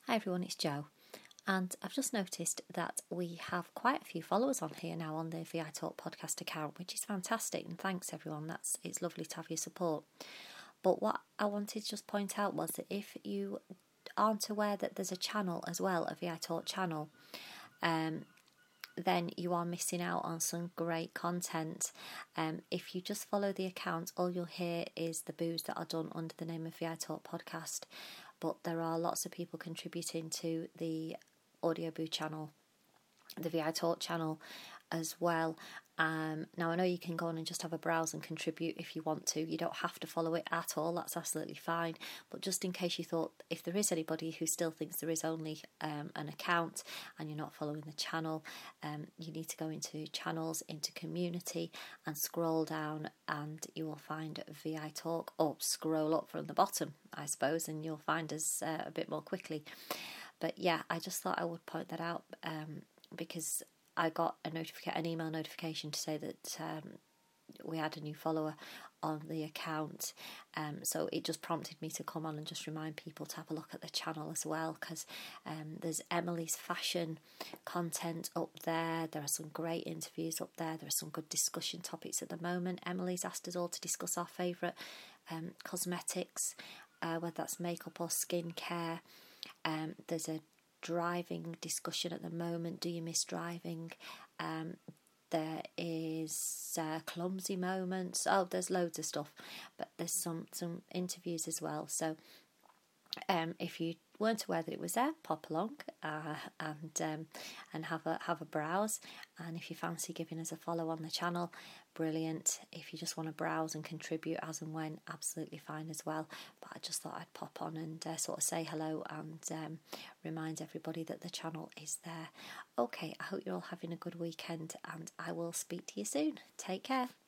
Hi everyone, it's Jo, and I've just noticed that we have quite a few followers on here now on the VI Talk podcast account, which is fantastic, and thanks everyone. It's lovely to have your support. But what I wanted to just point out was that if you aren't aware that there's a channel as well, a VI Talk channel, then you are missing out on some great content. If you just follow the account, all you'll hear is the boos that are done under the name of VI Talk podcast. But there are lots of people contributing to the Audio Boo channel, the VI Talk channel as well. Now I know you can go on and just have a browse and contribute if you want to. You don't have to follow it at all, that's absolutely fine. But just in case you thought, if there is anybody who still thinks there is only an account and you're not following the channel, you need to go into channels, into community, and scroll down and you will find VI Talk, or scroll up from the bottom I suppose, and you'll find us a bit more quickly. But yeah, I just thought I would point that out because I got an email notification to say that we had a new follower on the account, so it just prompted me to come on and just remind people to have a look at the channel as well, because there's Emily's fashion content up there. There are some great interviews up there. There are some good discussion topics at the moment. Emily's asked us all to discuss our favourite cosmetics, whether that's makeup or skincare. There's a driving discussion at the moment. Do you miss driving? There is clumsy moments. Oh, there's loads of stuff, but there's some interviews as well. So if you weren't aware that it was there, pop along and have a browse. And if you fancy giving us a follow on the channel, brilliant. If you just want to browse and contribute as and when, absolutely fine as well. But I just thought I'd pop on and sort of say hello and remind everybody that the channel is there. Okay, I hope you're all having a good weekend, and I will speak to you soon. Take care.